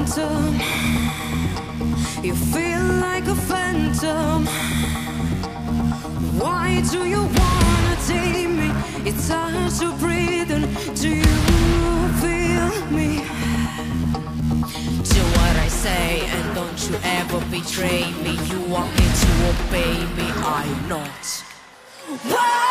phantom. You feel like a phantom. Why do you wanna take me? It's hard to breathe, and do you feel me? Do what I say and don't you ever betray me. You want me to obey me, I'm not. Why?